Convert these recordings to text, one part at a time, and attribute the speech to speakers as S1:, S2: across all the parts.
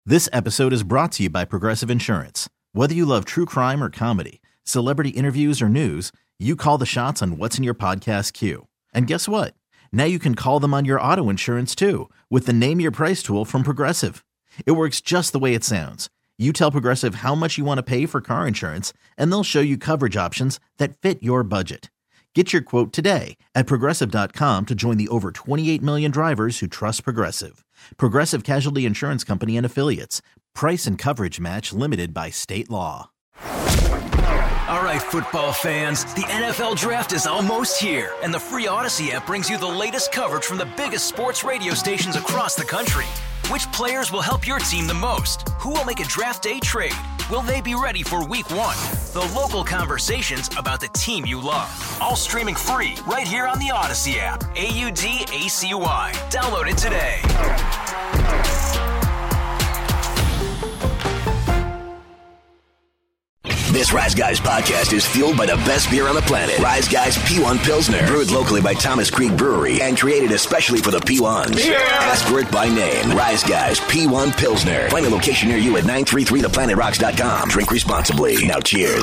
S1: This episode is brought to you by Progressive Insurance. Whether you love true crime or comedy, celebrity interviews or news, you call the shots on what's in your podcast queue. And guess what? Now you can call them on your auto insurance too with the Name Your Price tool from Progressive. It works just the way it sounds. You tell Progressive how much you want to pay for car insurance, and they'll show you coverage options that fit your budget. Get your quote today at Progressive.com to join the over 28 million drivers who trust Progressive. Progressive Casualty Insurance Company and Affiliates. Price and coverage match limited by state law.
S2: All right, football fans, the NFL Draft is almost here, and the free Odyssey app brings you the latest coverage from the biggest sports radio stations across the country. Which players will help your team the most? Who will make a draft day trade? Will they be ready for week one? The local conversations about the team you love. All streaming free right here on the Odyssey app. AUDACY. Download it today.
S3: This Rise Guys podcast is fueled by the best beer on the planet. Rise Guys P1 Pilsner. Brewed locally by Thomas Creek Brewery and created especially for the P1s. Yeah. Ask for it by name. Rise Guys P1 Pilsner. Find a location near you at 933theplanetrocks.com. Drink responsibly. Now cheers.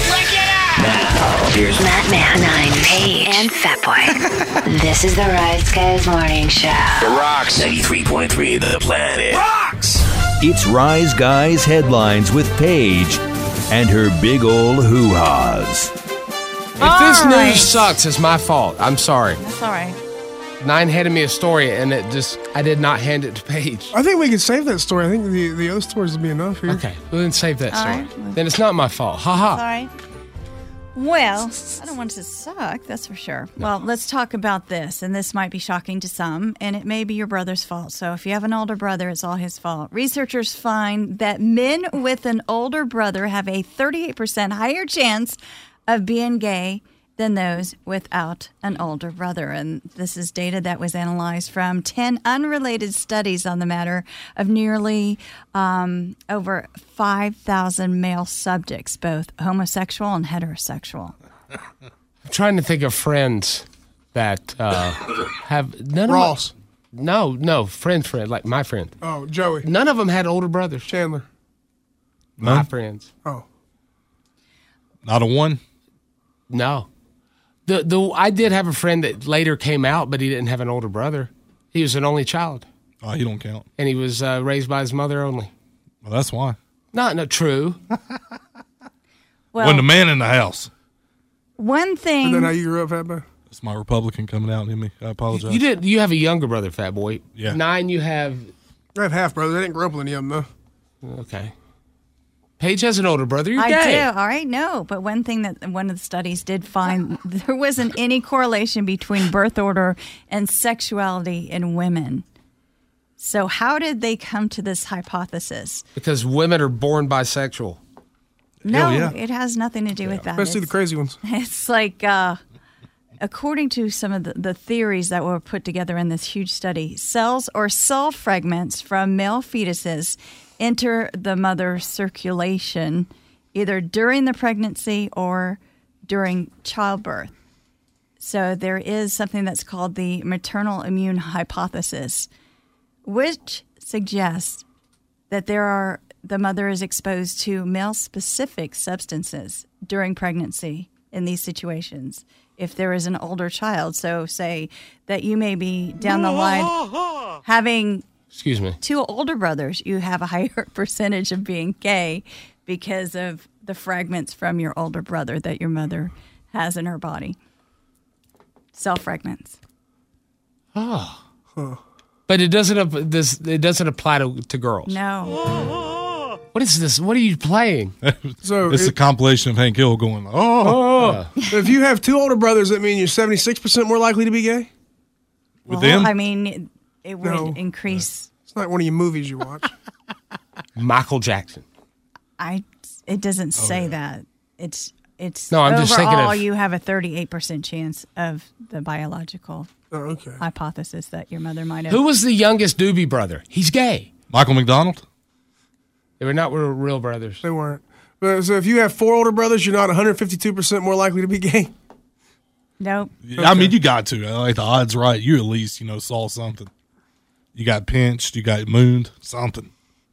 S4: Now, here's Matt Man, 9, Paige, and Fatboy. This is the Rise Guys Morning Show.
S3: The Rocks. 93.3 The Planet.
S5: Rocks! It's Rise Guys Headlines with Paige and her big old hoo-has.
S6: If this news sucks, it's my fault. I'm sorry.
S7: That's all right.
S6: 9 handed me a story, and I did not hand it to Paige.
S8: I think we can save that story. I think the other stories will be enough here.
S6: Okay, well then save that story.
S7: Right.
S6: Then it's not my fault. Ha ha.
S7: All right. Well, I don't want it to suck, that's for sure. No. Well, let's talk about this, and this might be shocking to some, and it may be your brother's fault. So if you have an older brother, it's all his fault. Researchers find that men with an older brother have a 38% higher chance of being gay than those without an older brother. And this is data that was analyzed from 10 unrelated studies on the matter of nearly over 5,000 male subjects, both homosexual and heterosexual.
S6: I'm trying to think of friends that have none
S8: Ross.
S6: of No, friend, like my friend.
S8: Oh, Joey.
S6: None of them had older brothers.
S8: Chandler.
S6: My friends.
S8: Oh.
S9: Not a one?
S6: No. I did have a friend that later came out, but he didn't have an older brother. He was an only child.
S9: Oh, he don't count.
S6: And he was raised by his mother only.
S9: Well, that's why.
S6: Not true.
S7: Well,
S9: wasn't a man in the house.
S7: One thing.
S8: Is that how you grew up, Fat Boy?
S9: That's my Republican coming out in me. I apologize.
S6: You have a younger brother, Fat Boy.
S9: Yeah.
S6: 9, you have.
S8: I have half brothers. I didn't grow up with any of them, though.
S6: Okay. Paige has an older brother. You're
S7: I
S6: gay.
S7: do. All right, no. But one thing that one of the studies did find, there wasn't any correlation between birth order and sexuality in women. So how did they come to this hypothesis?
S6: Because women are born bisexual.
S7: No,
S9: yeah.
S7: it has nothing to do with that.
S8: Especially the crazy ones.
S7: It's like, according to some of the theories that were put together in this huge study, cells or cell fragments from male fetuses enter the mother's circulation either during the pregnancy or during childbirth. So there is something that's called the maternal immune hypothesis, which suggests that the mother is exposed to male-specific substances during pregnancy in these situations. If there is an older child, so say that you may be down the line having...
S6: Excuse me.
S7: 2 older brothers, you have a higher percentage of being gay because of the fragments from your older brother that your mother has in her body. Cell fragments.
S6: Oh. Huh. But it doesn't apply to girls.
S7: No.
S6: What is this? What are you playing?
S9: So it's a compilation of Hank Hill going,
S8: If you have 2 older brothers, that mean you're 76% more likely to be gay?
S9: With them?
S7: I mean... It would increase.
S8: It's not one of your movies you watch.
S6: Michael Jackson.
S7: It doesn't say that. It's
S6: no. I'm just thinking
S7: overall you have a 38% chance of the biological
S8: okay.
S7: hypothesis that your mother might have.
S6: Who was the youngest Doobie brother? He's gay.
S9: Michael McDonald?
S6: They were not real brothers.
S8: They weren't. So if you have 4 older brothers, you're not 152% more likely to be gay?
S7: Nope.
S9: Okay. I mean, you got to. Like the odds right. You at least, saw something. You got pinched. You got mooned. Something.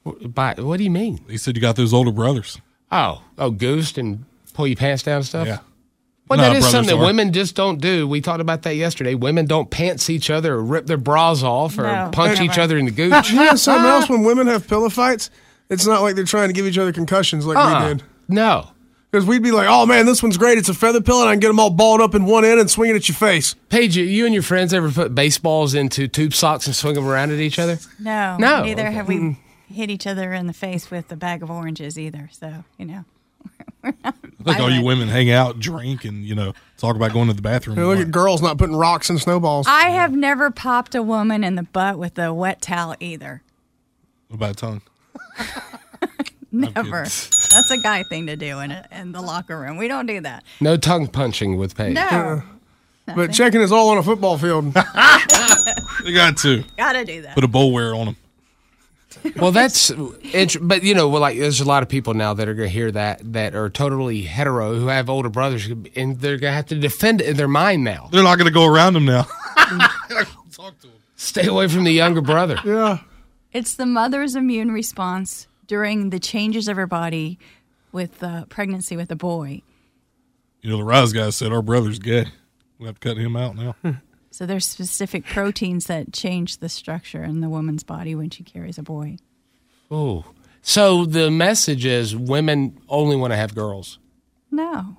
S6: What do you mean?
S9: He said you got those older brothers.
S6: Oh, goosed and pull your pants down and stuff?
S9: Yeah.
S6: Well,
S9: No,
S6: that is
S9: brothers
S6: something that
S9: are.
S6: women just don't do. We talked about that yesterday. Women don't pants each other or rip their bras off or
S7: No,
S6: punch
S7: never.
S6: each other in the gooch.
S8: You know something else? When women have pillow fights, it's not like they're trying to give each other concussions like we did.
S6: No.
S8: Because we'd be like, oh, man, this one's great. It's a feather pillow, and I can get them all balled up in one end and swing it at your face.
S6: Paige, you and your friends ever put baseballs into tube socks and swing them around at each other?
S7: No.
S6: No.
S7: Neither have we hit each other in the face with a bag of oranges either. So, we're not
S9: I think all you women hang out, drink, and, talk about going to the bathroom.
S8: Hey, look at girls not putting rocks in snowballs.
S7: I have never popped a woman in the butt with a wet towel either.
S9: What about tongue?
S7: Never. That's a guy thing to do in the locker room. We don't do that.
S6: No tongue punching with Paige.
S7: No.
S8: But checking is all on a football field.
S9: You got to.
S7: Gotta do that.
S9: Put a bowl wear on them.
S6: Well, that's but there's a lot of people now that are going to hear that are totally hetero who have older brothers, and they're going to have to defend it in their mind now.
S9: They're not going to go around them now. Talk to them.
S6: Stay away from the younger brother.
S8: Yeah.
S7: It's the mother's immune response during the changes of her body with pregnancy with a boy.
S9: The Rise guy said our brother's gay. We'll have to cut him out now.
S7: So there's specific proteins that change the structure in the woman's body when she carries a boy.
S6: Oh, so the message is women only want to have girls.
S7: No.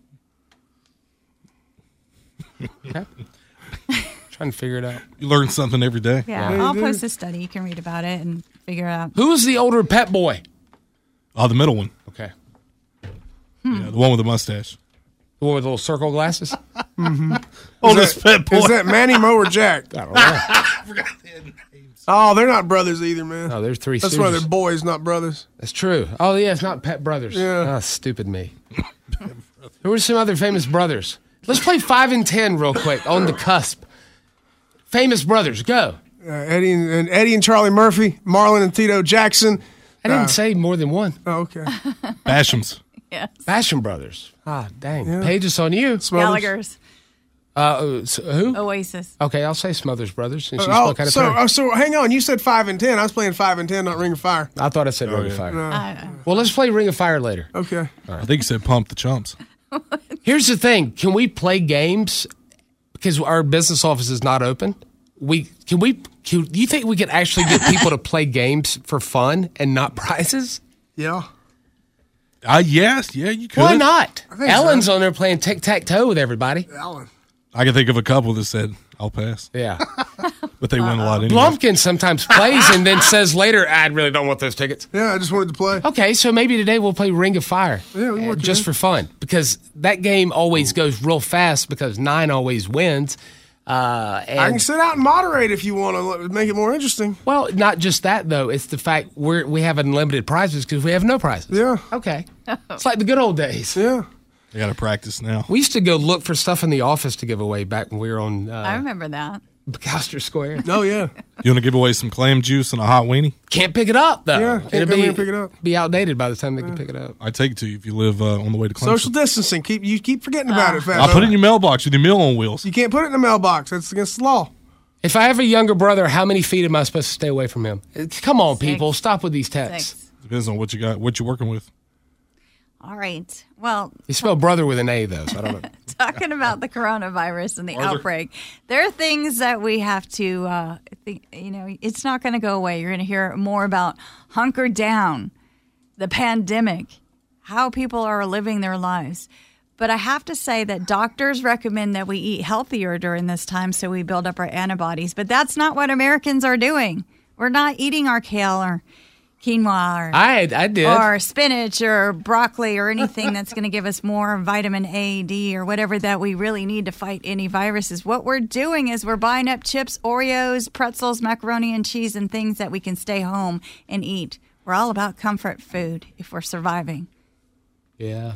S6: Okay. Trying to figure it out.
S9: You learn something every day.
S7: Yeah, I'll post a study. You can read about it and figure out.
S6: Who was the older pet boy?
S9: Oh, the middle one.
S6: Okay.
S9: Yeah, the one with the mustache.
S6: The one with the little circle glasses?
S9: Oldest pet boy.
S8: Is that Manny, Mo, or Jack?
S6: I don't know.
S8: Oh, they're not brothers either, man.
S6: No, there's three
S8: That's why
S6: Stooges.
S8: they're boys, not brothers.
S6: That's true. Oh, yeah, it's not Pet Brothers.
S8: Yeah.
S6: Oh, stupid me. Who were some other famous brothers? Let's play 5 and 10 real quick on the cusp. Famous brothers, go.
S8: Eddie and Charlie Murphy, Marlon and Tito Jackson.
S6: I didn't say more than one.
S8: Oh, okay.
S9: Bashams.
S7: Yes.
S6: Basham Brothers. Ah, dang.
S8: Yeah.
S6: Paige, it's on you.
S7: Gallagher's.
S6: Who?
S7: Oasis.
S6: Okay, I'll say Smothers Brothers. And she's still kind of
S8: so hang on. You said 5 and 10. I was playing 5 and 10, not Ring of Fire.
S6: I thought I said Ring of Fire.
S8: No.
S6: Well, let's play Ring of Fire later.
S8: Okay.
S9: I think you said Pump the Chumps.
S6: Here's the thing. Can we play games? Because our business office is not open. Do you think we could actually get people to play games for fun and not prizes?
S8: Yeah.
S9: Yes. Yeah, you could.
S6: Why not?
S8: think
S6: Ellen's
S8: so.
S6: on there playing tic-tac-toe with everybody.
S8: Alan.
S9: I can think of a couple that said, I'll pass.
S6: Yeah.
S9: But they win a lot anyway.
S6: Blumpkin sometimes plays and then says later, I really don't want those tickets.
S8: Yeah, I just wanted to play.
S6: Okay, so maybe today we'll play Ring of Fire.
S8: Yeah, we work
S6: just
S8: it.
S6: for fun. Because that game always goes real fast because 9 always wins.
S8: I can sit out and moderate if you want to make it more interesting.
S6: Well, not just that, though. It's the fact we have unlimited prizes because we have no prizes.
S8: Yeah.
S6: Okay. It's like the good old days.
S8: Yeah.
S9: I got to practice now.
S6: We used to go look for stuff in the office to give away back when we were on
S7: I remember that.
S6: Bacalster Square.
S8: Oh, yeah.
S9: You want to give away some clam juice and a hot weenie?
S6: Can't pick it up, though.
S8: Yeah, can't come in and pick it up.
S6: Be outdated by the time they can pick it up.
S9: I take it to you if you live on the way to Clemson.
S8: Social distancing. You keep forgetting about it, Fat
S9: I'll put it in
S8: Boy.
S9: your mailbox with your meal on wheels.
S8: You can't put it in the mailbox. That's against the law.
S6: If I have a younger brother, how many feet am I supposed to stay away from him? Come on,
S7: 6.
S6: people. Stop with these texts.
S7: 6.
S9: Depends on what you got, what you're working with.
S7: All right. Well,
S6: You spell brother with an A, though, so I don't know.
S7: talking about the coronavirus and the outbreak, there are things that we have to, it's not going to go away. You're going to hear more about hunker down, the pandemic, how people are living their lives. But I have to say that doctors recommend that we eat healthier during this time so we build up our antibodies. But that's not what Americans are doing. We're not eating our kale or quinoa or
S6: I did.
S7: or spinach or broccoli or anything that's going to give us more vitamin A, D, or whatever that we really need to fight any viruses. What we're doing is we're buying up chips, Oreos, pretzels, macaroni and cheese, and things that we can stay home and eat. We're all about comfort food if we're surviving.
S6: Yeah.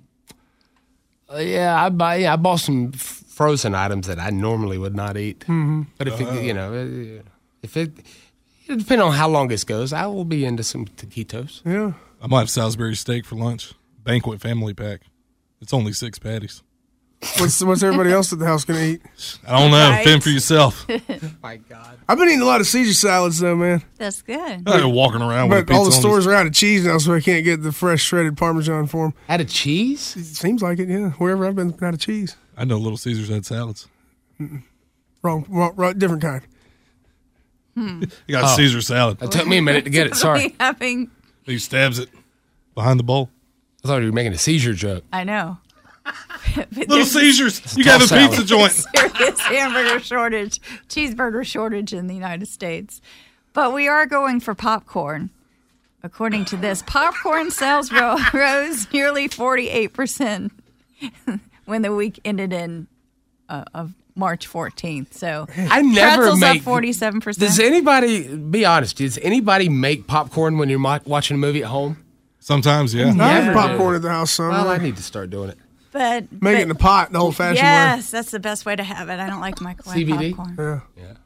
S6: I bought some frozen items that I normally would not eat. Mm-hmm. But if it depending on how long this goes, I will be into some taquitos.
S8: Yeah.
S9: I might have Salisbury steak for lunch. Banquet family pack. It's only 6 patties.
S8: What's everybody else at the house going to eat?
S9: I don't know.
S7: Right.
S9: Fend for yourself.
S6: My God.
S8: I've been eating a lot of Caesar salads, though, man.
S7: That's good.
S9: They're walking around with
S8: But all the
S9: pizza on
S8: stores are out of cheese now, so I can't get the fresh shredded Parmesan for them.
S6: Out of cheese?
S8: It seems like it, yeah. Wherever I've been out of cheese.
S9: I know Little Caesars had salads.
S8: Wrong, different kind.
S9: You got Caesar salad.
S6: It took me a minute to get it. Sorry.
S7: Having,
S9: He stabs it behind the bowl.
S6: I thought you were making a seizure joke.
S7: I know.
S9: Little Caesars. You got a
S6: salad.
S9: pizza joint.
S7: Serious hamburger shortage, cheeseburger shortage in the United States. But we are going for popcorn. According to this, popcorn sales rose nearly 48% when the week ended in of March 14th. So
S6: I never
S7: pretzels
S6: make.
S7: up 47%.
S6: Does anybody, be honest, does anybody make popcorn when you're watching a movie at home?
S9: Sometimes, yeah.
S8: I
S6: Never
S8: have popcorn
S6: do.
S8: at the house, son.
S6: Well, I need to start doing it.
S7: But
S8: Make it in a pot, the old-fashioned way.
S7: yes, that's the best way to have it. I don't like microwave
S6: CBD?
S7: popcorn.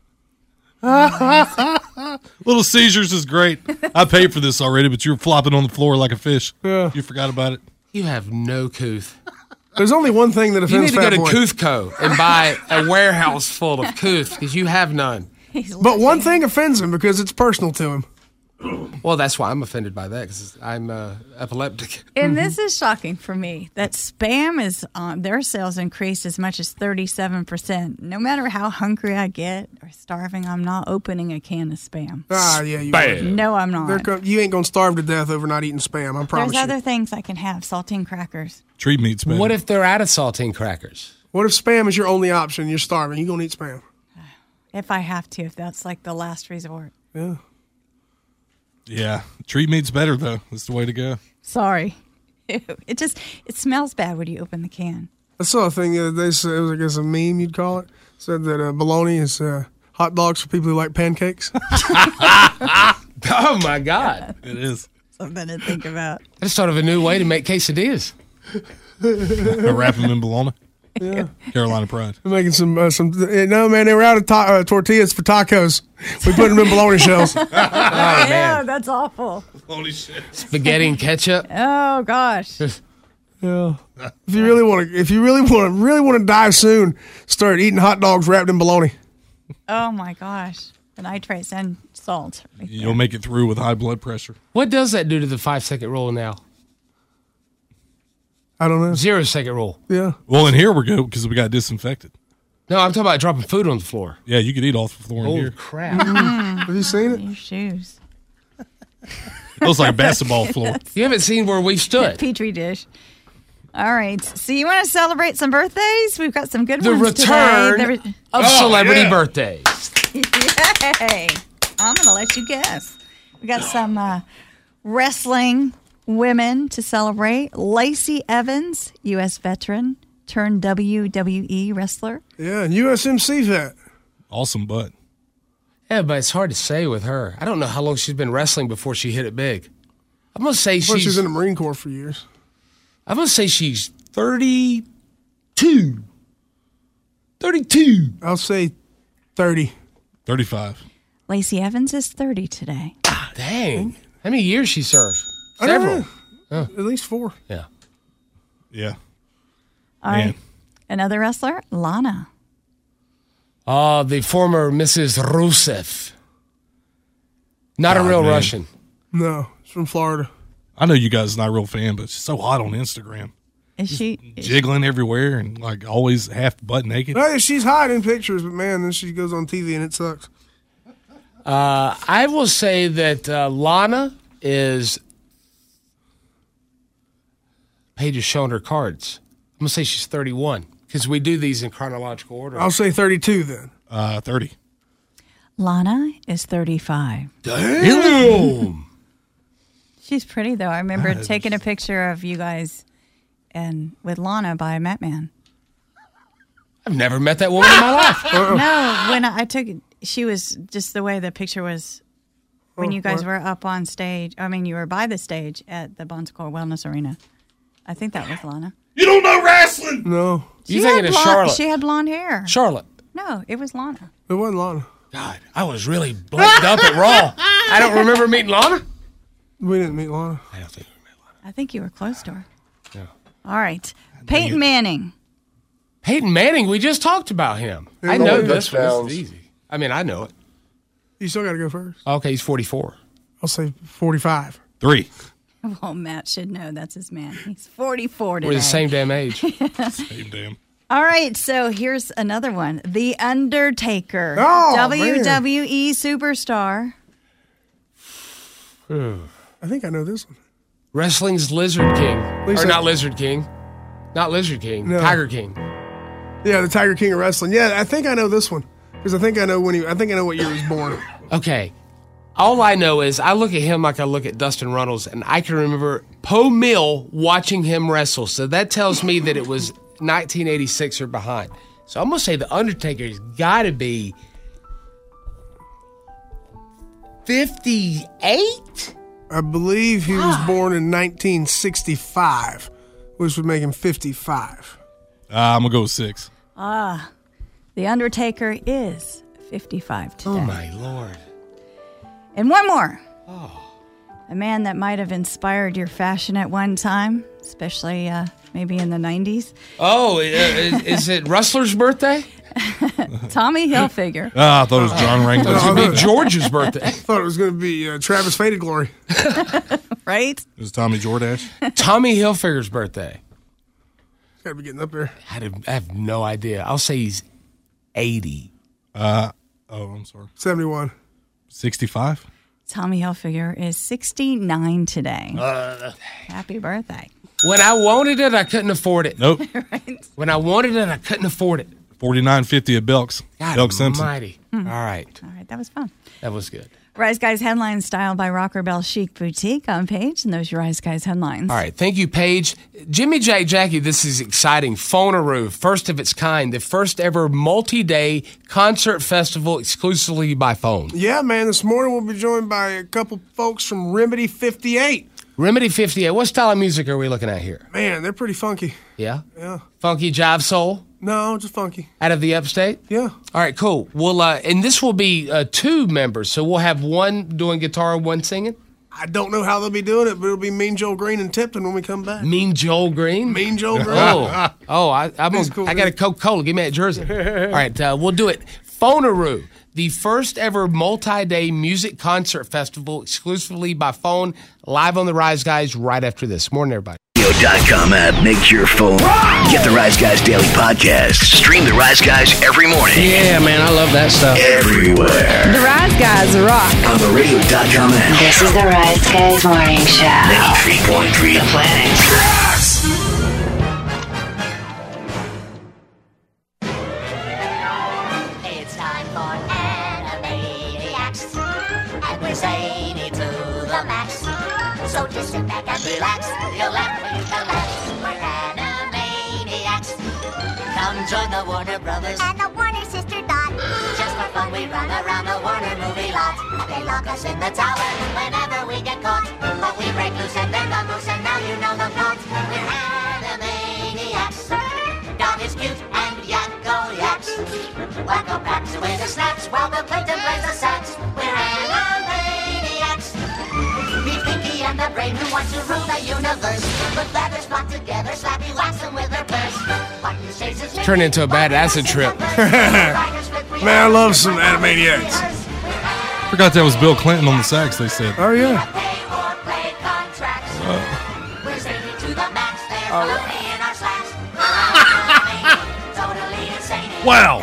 S8: Yeah.
S9: Little Caesars is great. I paid for this already, but you were flopping on the floor like a fish.
S8: Yeah.
S9: You forgot about it.
S6: You have no couth.
S8: There's only one thing that
S6: You need
S8: offends
S6: to go
S8: Fat
S6: to
S8: Boy.
S6: Couthco and buy a warehouse full of couth because you have none.
S8: But one thing offends him because it's personal to him.
S6: Well, that's why I'm offended by that because I'm epileptic.
S7: And this is shocking for me that Spam is their sales increased as much as 37%. No matter how hungry I get or starving, I'm not opening a can of Spam.
S8: Ah, yeah, you
S6: Bam.
S8: would.
S7: No, I'm not.
S8: You ain't going to starve to death over not eating Spam, I promise
S7: There's
S8: you.
S7: other things I can have. Saltine crackers.
S9: Tree meat's better.
S6: What if they're out of saltine crackers?
S8: What if Spam is your only option? You're starving. You're going to eat Spam.
S7: If I have to, if that's like the last resort.
S8: Yeah.
S9: Yeah. Tree meat's better, though. That's the way to go.
S7: Sorry. It smells bad when you open the can.
S8: I saw a thing the other day, so it was, I guess, a meme, you'd call it. Said that bologna is hot dogs for people who like pancakes.
S6: Oh, my God.
S9: It is.
S7: Something to think about.
S6: I just thought of a new way to make quesadillas.
S9: Wrap them in bologna.
S8: Yeah.
S9: Carolina Pride.
S8: We're making some. No, man, they were out of tortillas for tacos. We put them in bologna shells.
S6: Oh,
S7: Yeah,
S6: man.
S7: that's awful.
S9: Holy shit.
S6: Spaghetti and ketchup.
S7: Oh, gosh.
S8: Yeah. If you really want to die soon, start eating hot dogs wrapped in bologna.
S7: Oh, my gosh. The nitrates and salt. Right there.
S9: You'll make it through with high blood pressure.
S6: What does that do to the 5-second rule now?
S8: I don't know.
S6: 0-second rule.
S8: Yeah.
S9: Well, in here we're good because we got disinfected.
S6: No, I'm talking about dropping food on the floor.
S9: Yeah, you could eat off the floor in
S6: Holy
S9: here.
S6: crap.
S8: Have you seen it?
S7: Your shoes.
S9: It looks like a basketball floor.
S6: You haven't seen where we stood.
S7: Petri dish. All right. So you want to celebrate some birthdays? We've got some good
S6: The
S7: ones
S6: return
S7: today.
S6: of celebrity birthdays.
S7: Yay! I'm going to let you guess. We got some wrestling women to celebrate. Lacey Evans, U.S. veteran, turned WWE wrestler.
S8: Yeah, and USMC vet.
S9: Awesome butt.
S6: Yeah, but it's hard to say with her. I don't know how long she's been wrestling before she hit it big. I'm going to say
S8: Plus, she was
S6: she's
S8: in the Marine Corps for years.
S6: I'm going to say she's 32. 32.
S8: I'll say 30.
S9: 35.
S7: Lacey Evans is 30 today.
S6: Dang. How many years she served?
S8: I don't
S6: Several.
S8: know. At least 4.
S6: Yeah.
S9: Yeah.
S7: All
S9: Man.
S7: right. Another wrestler, Lana.
S6: The former Mrs. Rusev. Not a
S9: God,
S6: real
S9: man.
S6: Russian.
S8: No, it's from Florida.
S9: I know you guys are not a real fan, but she's so hot on Instagram.
S7: Is she?
S9: Jiggling everywhere and like always half butt naked.
S8: Oh, yeah, she's hot in pictures, but man, then she goes on TV and it sucks.
S6: I will say that Lana is. Paige is showing her cards. I'm going to say she's 31 because we do these in chronological order.
S8: I'll say 32 then.
S9: 30.
S7: Lana is 35.
S6: Damn.
S7: She's pretty though. I remember taking a picture of you guys and with Lana by Matman.
S6: I've never met that woman in my life.
S7: No, when I took it, she was just the way the picture was when you guys were up on stage. I mean, you were by the stage at the Bon Secours Wellness Arena. I think that was Lana.
S9: You don't know wrestling!
S8: No,
S6: You thinking of
S7: blonde,
S6: Charlotte?
S7: She had blonde hair.
S6: Charlotte.
S7: No, it was Lana.
S8: it wasn't Lana.
S6: God, I was really blanked up at Raw. I don't remember meeting Lana.
S8: We didn't meet Lana.
S6: I don't think we met Lana.
S7: I think you were close to her.
S6: Yeah.
S7: All right. Peyton Manning.
S6: Peyton Manning, we just talked about him. I know this one. This is easy. I mean, I know it.
S8: You still got to go first.
S6: Okay, he's 44.
S8: I'll say 45.
S9: 3.
S7: Well, Matt should know that's his man. He's 44 today.
S6: We're the same damn age.
S9: Same damn.
S7: All right, so here's another one. The Undertaker.
S8: Oh,
S7: WWE superstar.
S8: I think I know this one.
S6: Wrestling's Lizard King.
S8: Lisa.
S6: Or not Lizard King. Not Lizard King.
S8: No.
S6: Tiger King.
S8: Yeah, the Tiger King of Wrestling. Yeah, I think I know this one. Because I think I know what year he was born.
S6: Okay. All I know is I look at him like I look at Dustin Runnels, and I can remember Poe Mill watching him wrestle. So that tells me that it was 1986 or behind. So I'm going to say The Undertaker's got to be 58?
S8: I believe he was born in 1965, which would make him 55.
S9: I'm going to go with 6.
S7: The Undertaker is 55 today.
S6: Oh, my Lord.
S7: And one more. A man that might have inspired your fashion at one time, especially maybe in the 90s.
S6: Oh, is it Rustler's birthday?
S7: Tommy Hilfiger.
S9: I thought it was John Wrangler.
S6: It's going to be George's birthday.
S8: I thought it was going to be Travis Faded Glory.
S7: Right?
S9: It was Tommy Jordache.
S6: Tommy Hilfiger's birthday.
S8: Got to be getting up there.
S6: I have no idea. I'll say he's 80.
S9: I'm sorry.
S8: 71.
S9: 65.
S7: Tommy Hilfiger is 69 today. Happy birthday.
S6: When I wanted it, I couldn't afford it.
S9: Nope.
S7: Right?
S6: When I wanted it, I couldn't afford it.
S9: $49.50 at Belk's.
S6: God
S9: Belk Simpson.
S6: almighty. All right.
S7: All right, that was fun.
S6: That was good.
S7: Rise Guys headlines styled by Rocker Bell Chic Boutique on Paige, and those are Rise Guys headlines.
S6: All right. Thank you, Paige. Jimmy Jack Jackie, this is exciting. Phoneroo, first of its kind, the first ever multi-day concert festival exclusively by phone.
S8: Yeah, man. This morning we'll be joined by a couple folks from Remedy 58.
S6: Remedy 58. What style of music are we looking at here?
S8: Man, they're pretty funky.
S6: Yeah?
S8: Yeah.
S6: Funky jive soul?
S8: No, just funky.
S6: Out of the upstate?
S8: Yeah.
S6: All right, cool. Well, and this will be 2 members, so we'll have one doing guitar, one singing?
S8: I don't know how they'll be doing it, but it'll be Mean Joel Green and Tipton when we come back.
S6: Mean Joel Green?
S8: Mean Joel Green.
S6: I
S8: Cool,
S6: got a Coca-Cola. Give me that jersey. All right, we'll do it. Phoneroo, the first ever multi-day music concert festival exclusively by phone, live on the Rise Guys right after this. Morning, everybody.
S3: Radio.com app makes your phone. Get the Rise Guys Daily Podcast. Stream the Rise Guys every morning.
S6: Yeah, man, I love that stuff.
S3: Everywhere.
S10: The Rise Guys rock.
S3: On the Radio.com app.
S4: This is the Rise Guys Morning Show.
S3: 93.3.
S4: The Planet.
S11: It's time for Animaniacs, and we're zany to the max. So just sit back and relax. You'll laugh when you can laugh. We're Animaniacs. Come join the Warner Brothers and the Warner Sister Dot. Just for fun, we run around the Warner movie lot. They lock us in the tower whenever we get caught. But we break loose and then the moose, and now you know the plot. We're Animaniacs. Dot is cute and Yakko yaks. Wacko packs away the snaps while Bill Clinton plays the sax. We're Animaniacs. Meet Pinky and the Brain who want to rule the universe. Put leathers flock together, slappy wax them with their purse.
S6: Turn into a bad acid trip.
S8: Man, I love some Animaniacs.
S9: Forgot that was Bill Clinton on the sax, they said.
S8: Oh, yeah.
S9: Wow.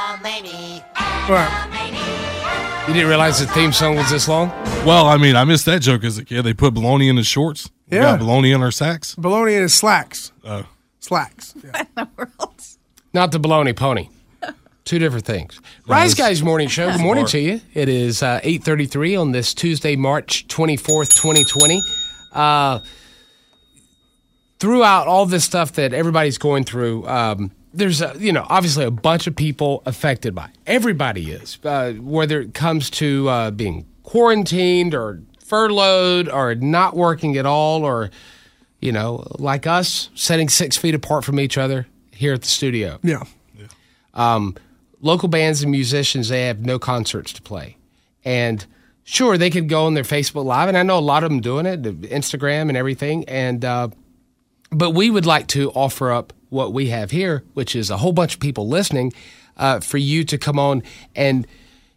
S8: Right.
S6: You didn't realize the theme song was this long?
S9: Well, I mean, I missed that joke as a kid. They put baloney in his shorts. We
S8: Yeah.
S9: got baloney in our sacks.
S8: Baloney in his slacks.
S9: Oh.
S8: Slacks. Yeah.
S6: Not the baloney pony. 2 different things. Rise Guys Morning Show. Good morning to you. It is 8:33 on this Tuesday, March 24th, 2020. Throughout all this stuff that everybody's going through, there's, obviously a bunch of people affected by it. Everybody is, whether it comes to being quarantined or furloughed or not working at all or, like us, sitting 6 feet apart from each other here at the studio.
S8: Yeah.
S6: Local bands and musicians, they have no concerts to play. And sure, they could go on their Facebook Live, and I know a lot of them doing it, Instagram and everything. And but we would like to offer up what we have here, which is a whole bunch of people listening, for you to come on and,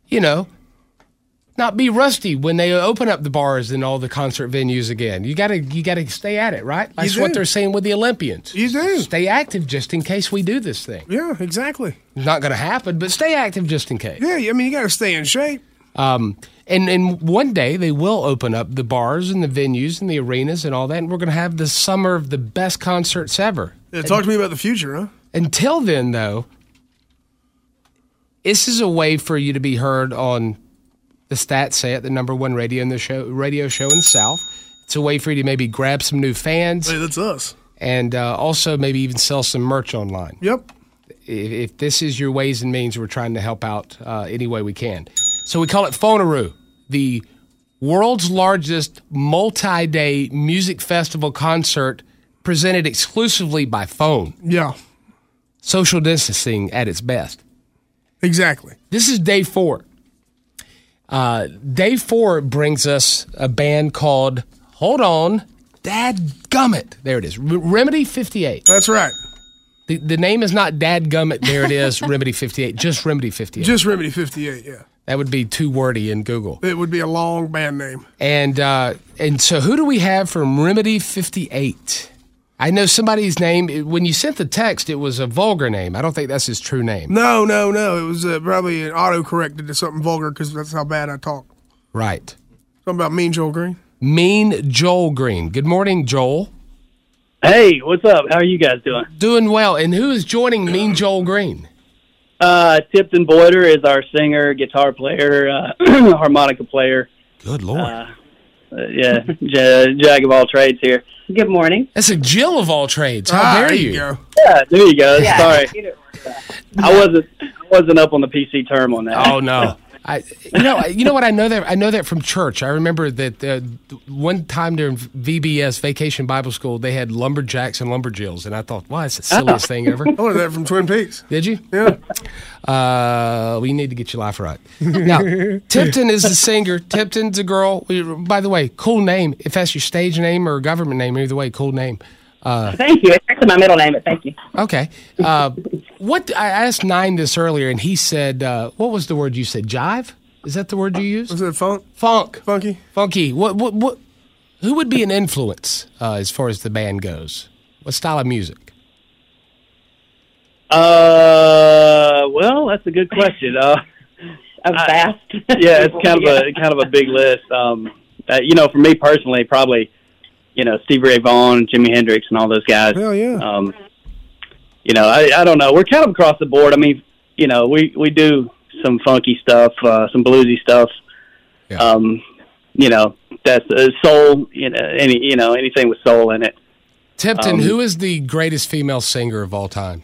S6: not be rusty when they open up the bars and all the concert venues again. You gotta stay at it, right? That's what they're saying with the Olympians.
S8: You do.
S6: Stay active just in case we do this thing.
S8: Yeah, exactly.
S6: Not going to happen, but stay active just in case.
S8: Yeah, I mean, you got to stay in shape.
S6: And one day they will open up the bars and the venues and the arenas and all that, and we're going to have the summer of the best concerts ever.
S8: Yeah, talk to me about the future, huh?
S6: Until then, though, this is a way for you to be heard on the Stats Say It, the number one radio show in the South. It's a way for you to maybe grab some new fans.
S8: Hey, that's us.
S6: And also maybe even sell some merch online.
S8: Yep.
S6: If this is your ways and means, we're trying to help out any way we can. So we call it Phone-a-Roo, the world's largest multi-day music festival concert presented exclusively by phone.
S8: Yeah.
S6: Social distancing at its best.
S8: Exactly.
S6: This is day 4. Day 4 brings us a band called, hold on, Dadgummit. There it is, Remedy 58.
S8: That's right.
S6: The name is not Dadgummit, there it is, Remedy 58, just Remedy 58.
S8: Just Remedy 58, yeah.
S6: That would be too wordy in Google.
S8: It would be a long band name.
S6: And so who do we have from Remedy 58? I know somebody's name. When you sent the text, it was a vulgar name. I don't think that's his true name.
S8: No. It was probably an auto-corrected to something vulgar because that's how bad I talk.
S6: Right.
S8: Something about Mean Joel Green.
S6: Mean Joel Green. Good morning, Joel.
S10: Hey, what's up? How are you guys doing?
S6: Doing well. And who is joining Mean Joel Green?
S10: Tipton Boyder is our singer, guitar player, harmonica player.
S6: Good Lord.
S10: Jack of all trades here.
S12: Good morning.
S6: That's a Jill of all trades. How dare you?
S8: Go.
S10: Yeah, there you go. Yeah. Sorry. I wasn't up on the PC term on that.
S6: Oh no. You know what? I know that from church. I remember that one time during VBS, Vacation Bible School, they had lumberjacks and lumberjills, and I thought, wow, that's the silliest thing ever.
S8: I learned that from Twin Peaks.
S6: Did you?
S8: Yeah.
S6: We need to get your life right. Now, Tipton is the singer. Tipton's a girl. By the way, cool name. If that's your stage name or government name, either way, cool name.
S12: Thank you. It's actually my middle name, but thank you.
S6: Okay. What I asked Nine this earlier, and he said, what was the word you said? Jive? Is that the word you used?
S8: Was it funk?
S6: Funky. What? Who would be an influence as far as the band goes? What style of music?
S10: Well, that's a good question.
S12: Vast.
S10: Yeah, it's kind of a big list. For me personally, probably. Stevie Ray Vaughan, Jimi Hendrix, and all those guys.
S8: Hell yeah.
S10: I don't know. We're kind of across the board. I mean, we do some funky stuff, some bluesy stuff.
S6: Yeah.
S10: That's soul. Anything with soul in it.
S6: Tipton, who is the greatest female singer of all time?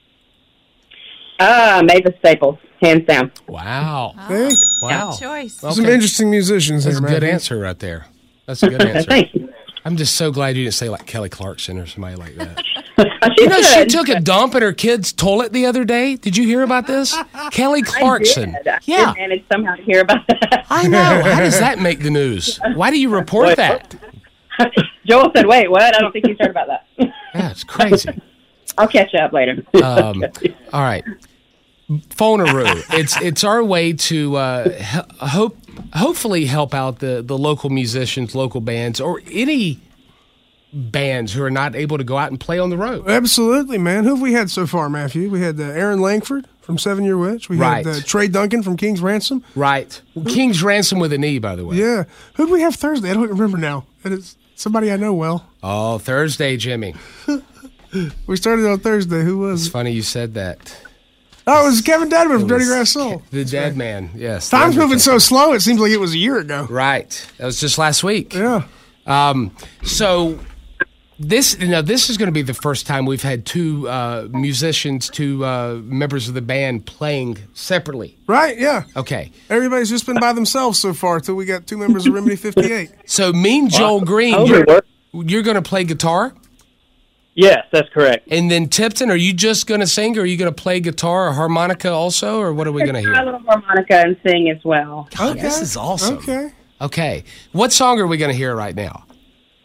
S12: Mavis Staples, hands down.
S6: Wow.
S8: Hey.
S6: Wow.
S7: Good choice.
S6: Okay.
S8: Some interesting musicians
S6: That's
S8: there,
S6: a good
S8: man.
S6: answer right there. That's a good answer.
S12: Thank you.
S6: I'm just so glad you didn't say like Kelly Clarkson or somebody like that.
S12: She
S6: took a dump at her kid's toilet the other day. Did you hear about this? Kelly Clarkson.
S12: I did manage somehow to hear about that.
S6: I know. How does that make the news? Why do you report that?
S12: Joel said, wait, what? I don't think he's heard about that.
S6: Yeah, it's crazy.
S12: I'll catch you up later.
S6: All right. Phone-a-Roo. It's our way to hopefully help out the local musicians, local bands, or any bands who are not able to go out and play on the road.
S8: Absolutely, man. Who have we had so far, Matthew? We had Aaron Langford from 7 Year Witch. We had Trey Duncan from King's Ransom.
S6: Right. King's Ransom with an E, by the way.
S8: Yeah. Who do we have Thursday? I don't remember now. It is somebody I know well.
S6: Oh, Thursday, Jimmy.
S8: We started on Thursday. Who was
S6: It's funny you said that.
S8: Oh, it was Kevin Dadman from Dirty Grass Soul.
S6: The Dead Man, yes.
S8: Time's moving so slow, it seems like it was a year ago.
S6: Right. That was just last week.
S8: Yeah.
S6: So this is going to be the first time we've had two musicians, two members of the band playing separately.
S8: Right, yeah.
S6: Okay.
S8: Everybody's just been by themselves so far until we got two members of Remedy 58.
S6: So Mean Joel Green, you're going to play guitar?
S10: Yes, that's correct.
S6: And then Tipton, are you just going to sing, or are you going to play guitar or harmonica also, or what are we going to hear?
S12: A little harmonica and sing as well.
S6: God, this is awesome.
S8: Okay.
S6: Okay. What song are we going to hear right now?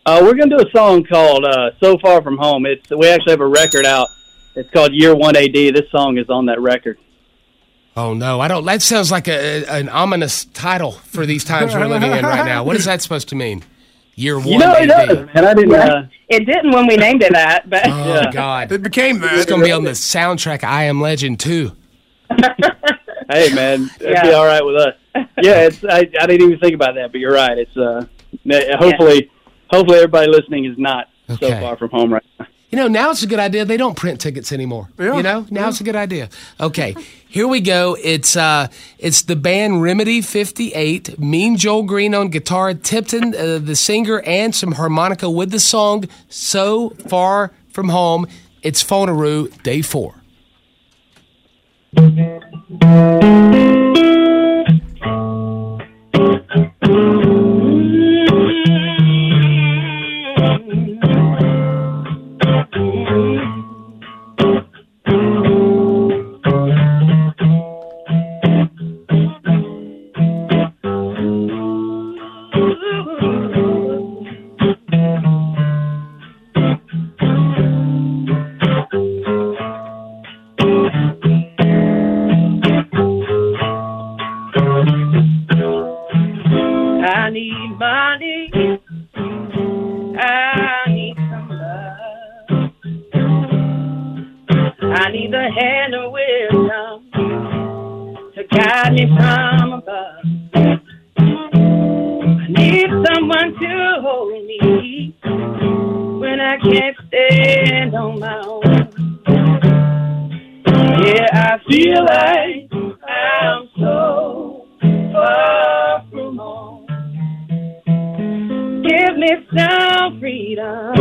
S10: We're going to do a song called So Far From Home. We actually have a record out. It's called Year 1 AD. This song is on that record.
S6: Oh, no. I don't. That sounds like an ominous title for these times we're living in right now. What is that supposed to mean? Year 1 AD.
S10: It does, man. I didn't...
S12: It didn't when we named it that, but...
S6: Oh, God.
S8: It became that.
S6: It's going to be on the soundtrack of I Am Legend, too.
S10: Hey, man. It'd be all right with us. Yeah, I didn't even think about that, but you're right. It's hopefully everybody listening is not so far from home right now.
S6: You know, now it's a good idea. They don't print tickets anymore.
S8: Yeah.
S6: You know, now it's a good idea. Okay, here we go. It's the band Remedy 58, Mean Joel Green on guitar, Tipton, the singer, and some harmonica with the song So Far From Home. It's Phonaroo, Day 4.
S13: I need money. I need some love. I need the hand of wisdom to guide me from above. I need someone to hold me when I can't stand on my own. Yeah, I feel like I'm so far from home. Give me some freedom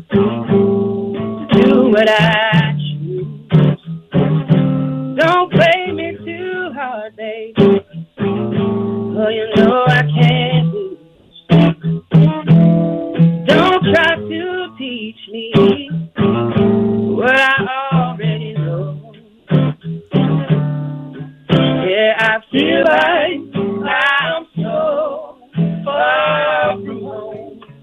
S13: to do what I choose. Don't play me too hard, baby. Oh, you know I can't lose. Don't try to teach me what I already know. Yeah, I feel like I'm so far from home.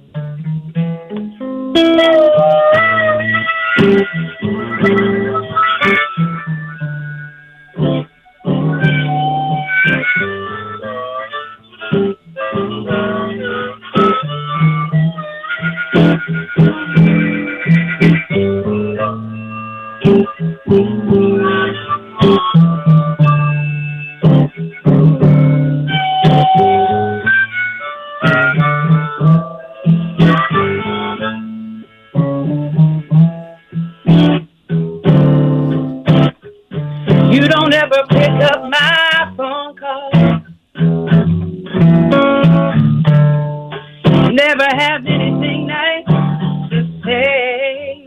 S13: You don't ever pick up my phone call. Never have anything nice to say.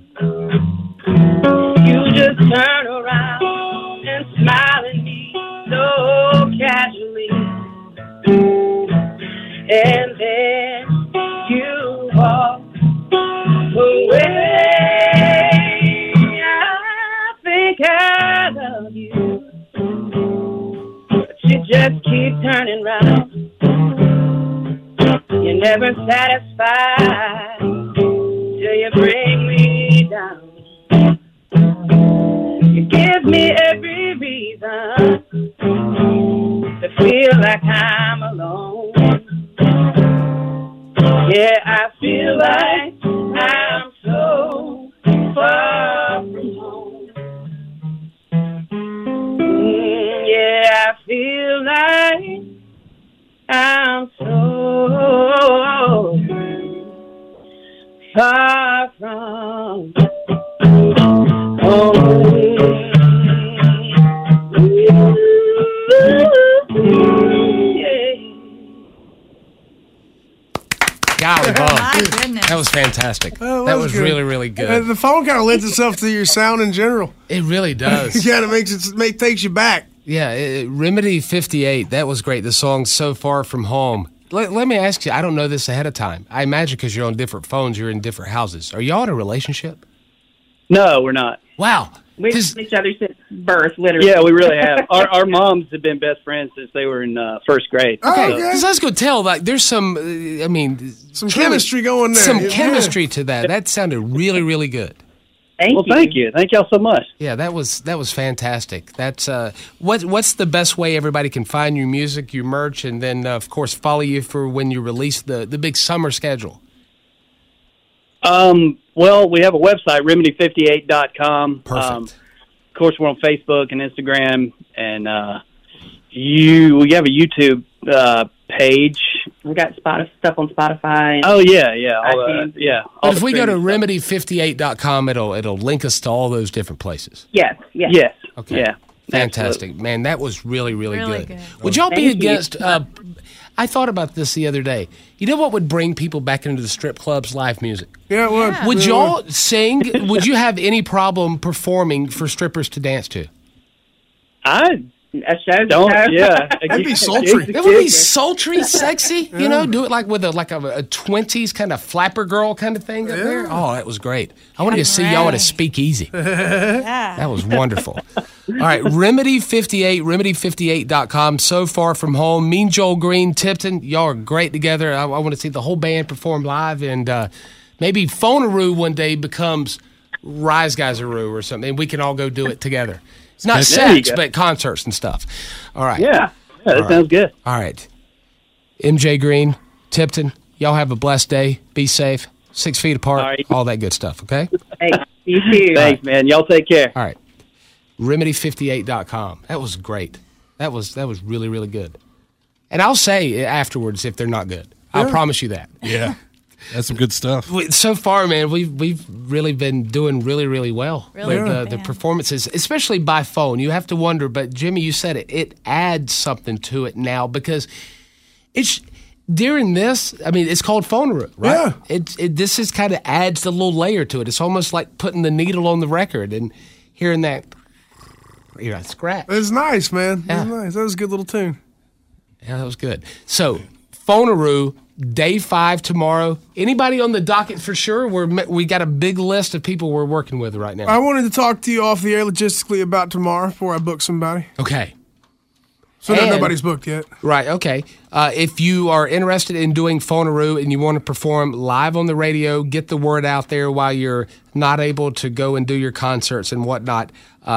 S13: You just turn around and smile at me so casually. And then you walk away. I think I love you, but you just keep turning round. You're never satisfied till you bring me down. You give me every reason to feel like I'm alone. Yeah, I feel like I'm so far from home. Yeah, I feel like I'm so far from home.
S6: Golly, Bob.
S7: My goodness.
S6: That was fantastic.
S8: Well,
S6: that was
S8: good.
S6: really, really good.
S8: The phone kind of lends itself to your sound in general.
S6: It really does.
S8: It kind of takes you back.
S6: Yeah, Remedy 58, that was great. The song So Far From Home. Let me ask you, I don't know this ahead of time. I imagine because you're on different phones, you're in different houses. Are y'all in a relationship?
S10: No, we're not.
S6: Wow.
S12: We've known each other since birth, literally.
S10: Yeah, we really have. Our moms have been best friends since they were in first grade.
S6: Okay, because I was going to tell, like, there's some,
S8: some chemistry going there.
S6: Some chemistry to that. That sounded really, really good.
S10: Thank you. Thank y'all so much.
S6: Yeah, that was fantastic. That's what's the best way everybody can find your music, your merch, and then of course follow you for when you release the big summer schedule.
S10: Well, we have a website, remedy58.com.
S6: Perfect.
S10: Of course, we're on Facebook and Instagram, and we have a YouTube page.
S12: We got stuff on Spotify.
S10: Oh yeah, all that, yeah.
S6: But if we go to remedy58.com, it'll link us to all those different places.
S12: Yes.
S6: Okay.
S10: Yeah.
S6: Fantastic,
S10: absolutely.
S6: man. That was really, really good.
S7: good.
S6: Would y'all be
S12: Thank
S6: against? I thought about this the other day. You know what would bring people back into the strip clubs? Live music.
S8: Yeah, it would.
S6: Would y'all sing? Would you have any problem performing for strippers to dance to?
S12: A show.
S10: Don't. Yeah,
S8: That'd be sultry.
S6: It would be sultry, sexy. You know, do it like with a 20s kind of flapper girl kind of thing up there. Oh, that was great. I wanted to see y'all at a speakeasy. That was wonderful. All right, Remedy58, remedy58.com. So Far From Home, Mean Joel Green, Tipton, y'all are great together. I want to see the whole band perform live, and maybe Phone-a-Roo one day becomes Rise Guys-a-Roo or something, and we can all go do it together. It's not sex, but concerts and stuff. All right.
S10: Yeah, that sounds good.
S6: All right. MJ Green, Tipton, y'all have a blessed day. Be safe. 6 feet apart, all that good stuff, okay?
S12: Hey, you too.
S10: Thanks, man. Y'all take care.
S6: All right. Remedy58.com. That was great. That was really, really good. And I'll say afterwards if they're not good. I'll promise you that.
S9: Yeah. That's some good stuff.
S6: So far, man, we've really been doing really, really well with the performances, especially by phone. You have to wonder, but Jimmy, you said it adds something to it now because it's during this. I mean, it's called Phone-a-Roo, right?
S8: Yeah.
S6: This is kind of adds a little layer to it. It's almost like putting the needle on the record and hearing that scratch.
S8: It's nice, man. Yeah. It's nice. That was a good little tune.
S6: Yeah, that was good. So, Phone-a-Roo. Day 5 tomorrow. Anybody on the docket for sure? We got a big list of people we're working with right now.
S8: I wanted to talk to you off the air logistically about tomorrow before I book somebody.
S6: Okay.
S8: So that nobody's booked yet.
S6: Right, okay. If you are interested in doing Phone-a-Roo and you want to perform live on the radio, get the word out there while you're not able to go and do your concerts and whatnot,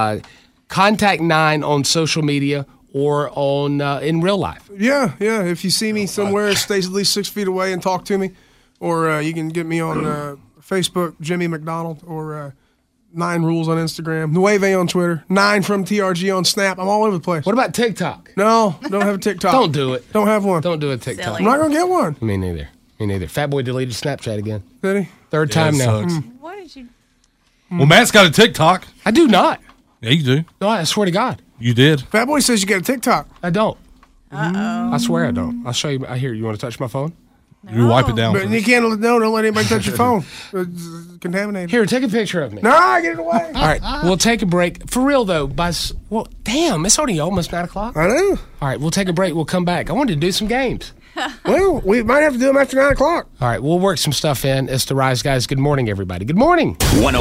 S6: contact 9 on social media or on in real life.
S8: Yeah. If you see me somewhere, stay at least 6 feet away and talk to me. Or you can get me on Facebook, Jimmy McDonald, or 9 Rules on Instagram, Nueve on Twitter, 9 from TRG on Snap. I'm all over the place.
S6: What about TikTok?
S8: No, don't have a TikTok.
S6: Don't do it.
S8: Don't have one.
S6: Don't do a TikTok.
S7: Silly.
S8: I'm not going to get one.
S6: Me neither. Fat Boy deleted Snapchat again.
S8: Did he?
S6: Third time now.
S7: What did you...
S9: Well, Matt's got a TikTok.
S6: I do not.
S9: Yeah, you do.
S6: No, I swear to God.
S9: You did.
S8: Fat Boy says you got a TikTok.
S6: I don't.
S7: Uh-oh.
S6: I swear I don't. I'll show you. You want to touch my phone?
S9: You wipe it down
S8: But
S9: first.
S8: you can't, don't let anybody touch your phone. It's contaminated.
S6: Here, take a picture of me.
S8: No, get it away.
S6: All right, we'll take a break. For real, though, damn, it's already almost 9 o'clock.
S8: I know.
S6: All right, we'll take a break. We'll come back. I wanted to do some games.
S8: Well, we might have to do them after 9 o'clock.
S6: All right, we'll work some stuff in. It's the Rise Guys. Good morning, everybody. Good morning.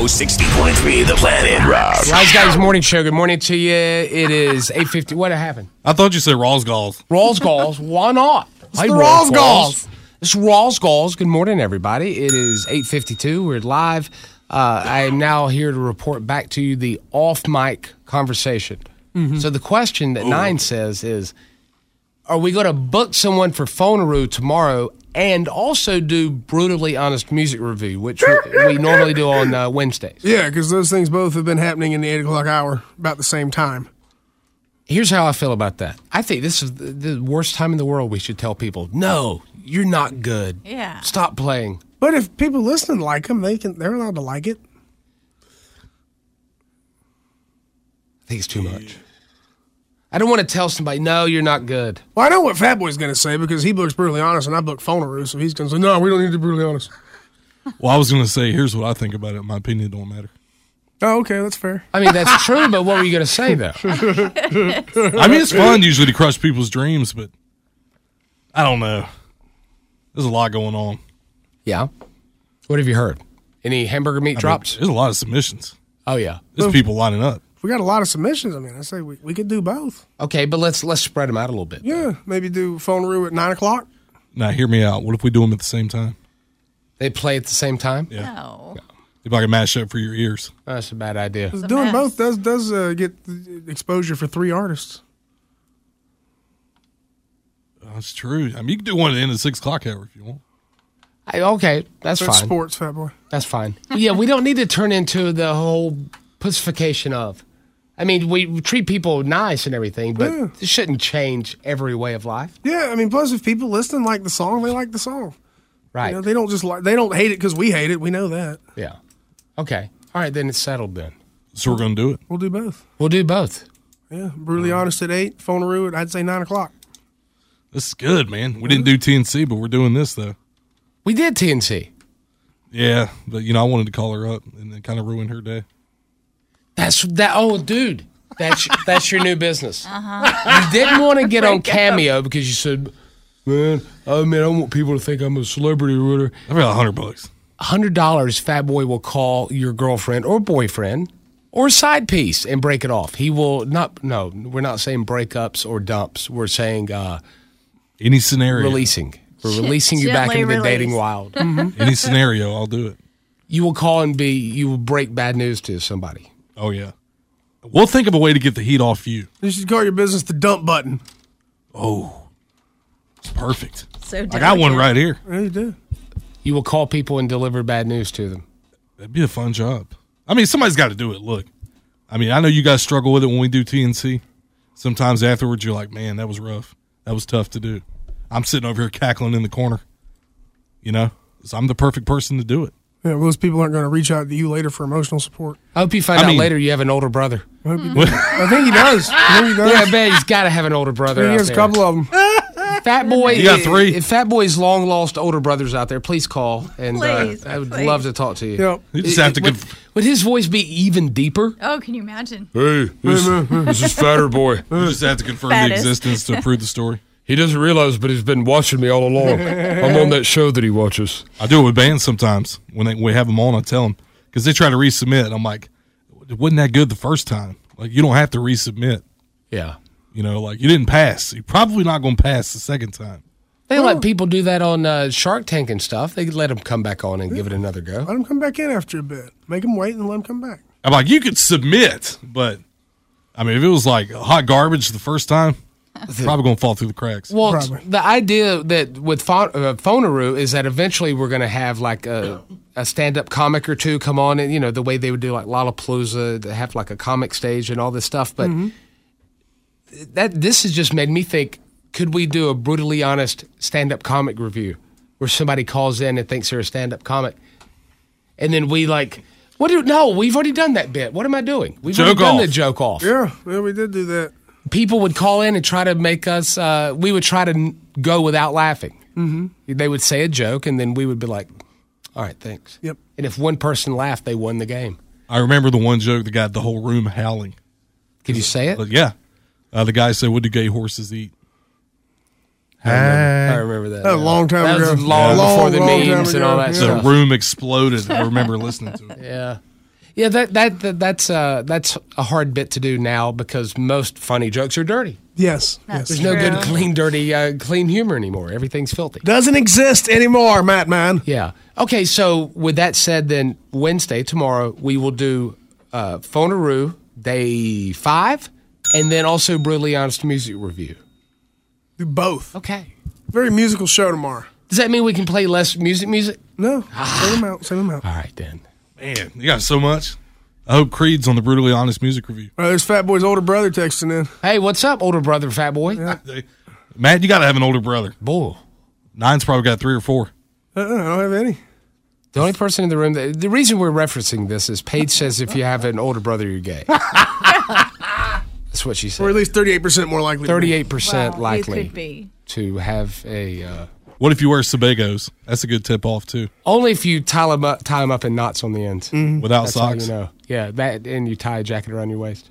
S3: 106.3 The Planet Rock.
S6: Rise Guys morning show. Good morning to you. It is 8:50. What happened?
S9: I thought you said Rawls Galls.
S6: Rawls Galls. Why not?
S8: It's the Rawls Galls.
S6: It's Rawls Galls. Good morning, everybody. It is 8:52. We're live. I am now here to report back to you the off-mic conversation. Mm-hmm. So the question that 9 says is, are we going to book someone for Phone-a-Roo tomorrow and also do Brutally Honest Music Review, which we normally do on Wednesdays?
S8: Yeah, because those things both have been happening in the 8 o'clock hour about the same time.
S6: Here's how I feel about that. I think this is the worst time in the world we should tell people, no, you're not good.
S7: Yeah.
S6: Stop playing.
S8: But if people listening like them, they're allowed to like it.
S6: I think it's too much. I don't want to tell somebody, no, you're not good.
S8: Well, I know what Fat Boy's going to say because he books Brutally Honest and I book Phone-a-Roo, so he's going to say, no, we don't need to be Brutally Honest.
S9: Well, I was going to say, here's what I think about it. My opinion don't matter.
S8: Oh, okay, that's fair.
S6: I mean, that's true, but what were you going to say, though?
S9: I mean, it's fun usually to crush people's dreams, but I don't know. There's a lot going on.
S6: Yeah. What have you heard? Any hamburger meat drops?
S9: There's a lot of submissions.
S6: Oh, yeah.
S9: There's people lining up.
S8: If we got a lot of submissions, I mean, I say we could do both.
S6: Okay, but let's spread them out a little bit.
S8: Yeah, maybe do Phone-a-Roo at 9 o'clock.
S9: Now, hear me out. What if we do them at the same time?
S6: They play at the same time?
S9: Yeah.
S7: No.
S9: If I can mash up for your ears.
S6: That's a bad idea.
S8: Doing both does get exposure for 3 artists.
S9: That's true. I mean, you can do one at the end of 6 o'clock hour if you want.
S6: Okay, that's fine.
S8: Sports, fat boy.
S6: That's fine. Yeah, we don't need to turn into the whole pussification of. I mean, we treat people nice and everything, but it shouldn't change every way of life.
S8: Yeah, I mean, plus if people listen like the song, they like the song.
S6: Right.
S8: You know, they don't they don't hate it because we hate it. We know that.
S6: Yeah. Okay. All right, then it's settled then.
S9: So we're going to do it?
S8: We'll do both.
S6: We'll do both.
S8: Yeah, Brutally Honest at 8, Phone-a-Roo at, I'd say, 9 o'clock.
S9: This is good, man. We didn't do TNC, but we're doing this, though.
S6: We did TNC.
S9: Yeah, but, I wanted to call her up, and it kind of ruined her day.
S6: Oh, dude. That's your new business. You didn't want to get on Cameo because you said, man, I want people to think I'm a celebrity or whatever.
S9: I mean, $100.
S6: $100, Fat Boy will call your girlfriend or boyfriend or side piece and break it off. He will not. No, we're not saying breakups or dumps. We're saying
S9: any scenario.
S6: Releasing. We're releasing you back into the dating wild.
S9: Mm-hmm. Any scenario, I'll do it.
S6: You will call and you will break bad news to somebody.
S9: Oh, yeah. We'll think of a way to get the heat off you.
S8: You should call your business the dump button.
S9: Oh, it's perfect.
S7: So
S9: I got one right here.
S8: Yeah, you do.
S6: You will call people and deliver bad news to them.
S9: That'd be a fun job. I mean, somebody's got to do it. Look, I mean, I know you guys struggle with it when we do TNC. Sometimes afterwards, you're like, man, that was rough. That was tough to do. I'm sitting over here cackling in the corner. So I'm the perfect person to do it.
S8: Yeah, those people aren't going to reach out to you later for emotional support.
S6: I hope you find out later you have an older brother.
S8: I think he does.
S6: Yeah, I bet he's got to have an older brother.
S8: He has a couple of them.
S6: Fat Boy,
S9: you got 3.
S6: If Fat Boy's long lost older brothers out there, please call, and
S7: Please,
S6: I would
S7: please.
S6: love to talk to you.
S8: Yep.
S9: You just have to
S6: would his voice be even deeper?
S7: Oh, can you imagine?
S6: Hey, this is Fatter Boy.
S9: You just have to confirm
S7: Fattest.
S9: the existence to prove the story.
S6: He doesn't realize, but he's been watching me all along. I'm on that show that he watches.
S9: I do it with bands sometimes. When we have them on, I tell them. Because they try to resubmit. And I'm like, wasn't that good the first time? Like, you don't have to resubmit.
S6: Yeah.
S9: You didn't pass. You're probably not going to pass the second time.
S6: They let people do that on Shark Tank and stuff. They let them come back on and give it another go.
S8: Let them come back in after a bit. Make them wait and let them come back.
S9: I'm like, you could submit, but, I mean, if it was like hot garbage the first time, it's probably going to fall through the cracks.
S6: Well, the idea that with Phone-a-Roo is that eventually we're going to have like a stand-up comic or two come on, and the way they would do like Lollapalooza, they have like a comic stage and all this stuff. But this has just made me think: could we do a brutally honest stand-up comic review where somebody calls in and thinks they're a stand-up comic, and then we like, no, we've already done that bit. What am I doing? We've already done the joke off.
S8: Yeah, we did do that.
S6: People would call in and try to make us, we would try to go without laughing. Mm-hmm. They would say a joke, and then we would be like, all right, thanks.
S8: Yep.
S6: And if one person laughed, they won the game.
S9: I remember the one joke that got the whole room howling.
S6: Can you say it?
S9: Yeah. The guy said, what do gay horses eat?
S6: I remember that.
S8: That was a long time ago.
S6: That was long before the memes and all that stuff.
S9: The room exploded. I remember listening to it.
S6: Yeah. Yeah, that's a hard bit to do now because most funny jokes are dirty.
S8: Yes.
S6: There's no good clean humor anymore. Everything's filthy.
S8: Doesn't exist anymore, Matt, man.
S6: Yeah. Okay, so with that said, then Wednesday, tomorrow, we will do Phone-a-Roo, day 5, and then also Brutally Honest Music Review.
S8: Do both.
S6: Okay.
S8: Very musical show tomorrow.
S6: Does that mean we can play less music?
S8: No. Send them out.
S6: All right, then.
S9: Man, you got so much. I hope Creed's on the Brutally Honest Music Review.
S8: There's Fat Boy's older brother texting in.
S6: Hey, what's up, older brother, Fat Boy?
S8: Yeah.
S9: Matt, you got to have an older brother.
S6: Bull.
S9: 9's probably got 3 or 4.
S8: I don't have any.
S6: The only person in the room, the reason we're referencing this is Paige says if you have an older brother, you're gay. That's what she said.
S8: Or at least 38% more likely.
S6: 38% likely
S7: could be.
S6: to have a...
S9: What if you wear Sebagos? That's a good tip-off, too.
S6: Only if you tie them up in knots on the ends.
S8: Mm-hmm.
S9: Without
S6: That's
S9: socks?
S6: how you know. Yeah, that, and you tie a jacket around your waist.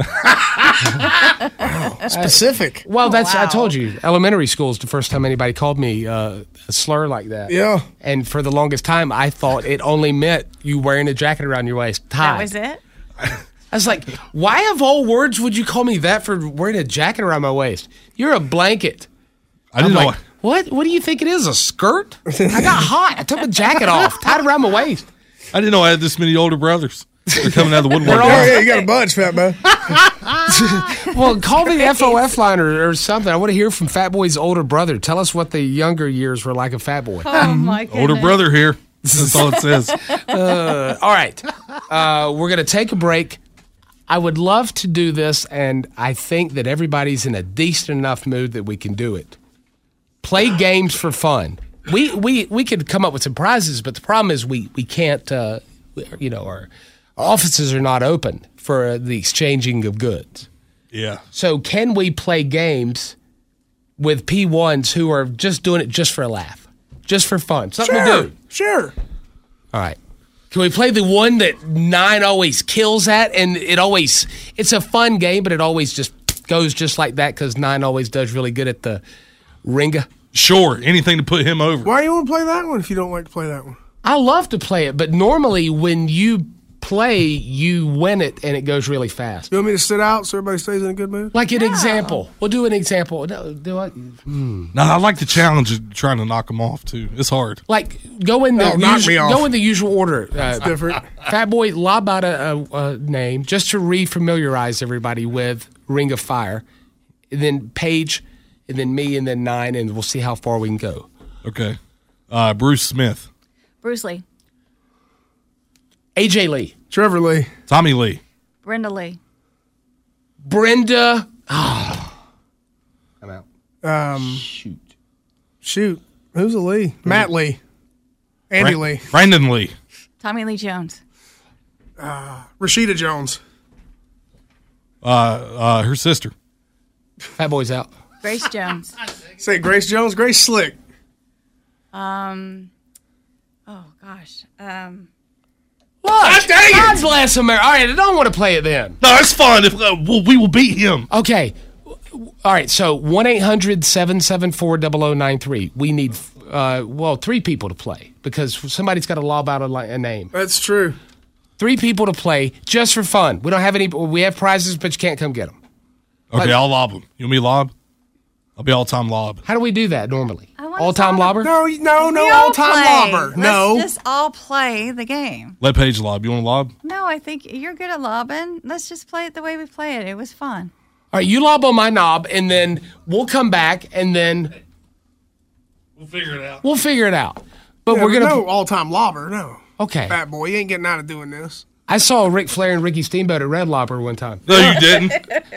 S8: Specific.
S6: Well, I told you, elementary school is the first time anybody called me a slur like that.
S8: Yeah.
S6: And for the longest time, I thought it only meant you wearing a jacket around your waist, tied.
S7: That was it?
S6: I was like, why of all words would you call me that for wearing a jacket around my waist? You're a blanket.
S9: I didn't know.
S6: What do you think it is, a skirt? I got hot. I took my jacket off, tied it around my waist.
S9: I didn't know I had this many older brothers. They're coming out of the woodwork.
S8: Yeah, you got a bunch, Fat Boy.
S6: Well, call the FOF line or something. I want to hear from Fat Boy's older brother. Tell us what the younger years were like of Fat Boy.
S7: Oh, my goodness.
S9: Older brother here. That's all it says.
S6: All right. We're going to take a break. I would love to do this, and I think that everybody's in a decent enough mood that we can do it. Play games for fun. We could come up with some prizes, but the problem is we can't, our offices are not open for the exchanging of goods.
S9: Yeah.
S6: So can we play games with P1s who are just doing it just for a laugh, just for fun? Something to do.
S8: Sure.
S6: All right. Can we play the one that 9 always kills at? And it's a fun game, but it always just goes just like that because 9 always does really good at the Ringa.
S9: Sure. Anything to put him over.
S8: Why do you want to play that one if you don't like to play that one?
S6: I love to play it, but normally when you play, you win it, and it goes really fast.
S8: You want me to sit out so everybody stays in a good mood?
S6: Like an example. We'll do an example.
S9: No, I like the challenge of trying to knock them off, too. It's hard.
S6: Like, go in the usual order.
S8: It's different.
S6: Fat Boy, lob out a name just to re-familiarize everybody with Ring of Fire. And then Paige, and then me, and then 9, and we'll see how far we can go.
S9: Okay. Bruce Smith.
S7: Bruce Lee.
S6: AJ Lee.
S8: Trevor Lee.
S9: Tommy Lee.
S7: Brenda Lee.
S6: Brenda. Oh. I'm out.
S8: Shoot. Who's a Lee? Matt Lee. Andy Lee.
S9: Brandon Lee.
S7: Tommy Lee Jones.
S8: Rashida Jones.
S9: Her sister.
S6: Fat Boy's out.
S7: Grace Jones.
S8: Say Grace Jones. Grace Slick.
S7: Oh gosh.
S6: Look, God bless America. All right, I don't want to play it then.
S9: No, it's fun. We will beat him.
S6: Okay. All right, so 1-800-774-0093. We need, 3 people to play because somebody's got to lob out a name.
S8: That's true.
S6: 3 people to play just for fun. We don't have any. We have prizes, but you can't come get them.
S9: Okay, I'll lob them. You want me to lob? I'll be all-time lob.
S6: How do we do that normally? All-time lobber?
S8: No, all-time lobber. No.
S7: Let's just all play the game.
S9: Let Paige lob. You want to lob?
S7: No, I think you're good at lobbing. Let's just play it the way we play it. It was fun.
S6: All right, you lob on my knob, and then we'll come back, and then
S9: we'll figure it out.
S6: But we're gonna
S8: all-time lobber. No.
S6: Okay.
S8: Fat Boy, you ain't getting out of doing this.
S6: I saw Ric Flair and Ricky Steamboat at Red Lobster one time.
S9: No, you didn't.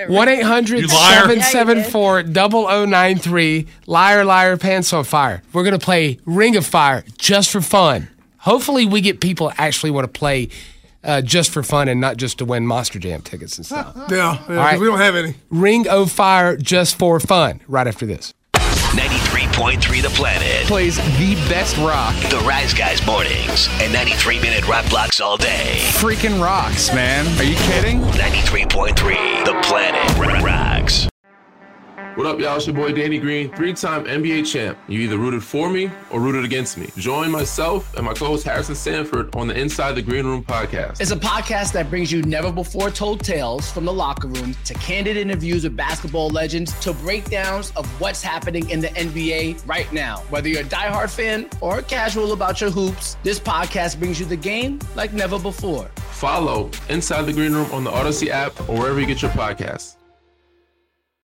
S6: 1-800-774-0093. Liar, liar, pants on fire. We're going to play Ring of Fire just for fun. Hopefully we get people actually want to play just for fun and not just to win Monster Jam tickets and stuff.
S8: Yeah, all right. We don't have any.
S6: Ring of Fire just for fun right after this.
S3: 93.3 The Planet
S14: plays the best rock.
S3: The Rise Guys mornings and 93-minute rock blocks all day.
S14: Freaking rocks, man. Are you kidding?
S3: 93.3 The Planet rocks.
S15: What up, y'all? It's your boy Danny Green, 3-time NBA champ. You either rooted for me or rooted against me. Join myself and my co-host Harrison Sanford on the Inside the Green Room podcast.
S16: It's a podcast that brings you never-before-told tales from the locker room to candid interviews with basketball legends to breakdowns of what's happening in the NBA right now. Whether you're a diehard fan or casual about your hoops, this podcast brings you the game like never before.
S15: Follow Inside the Green Room on the Odyssey app or wherever you get your podcasts.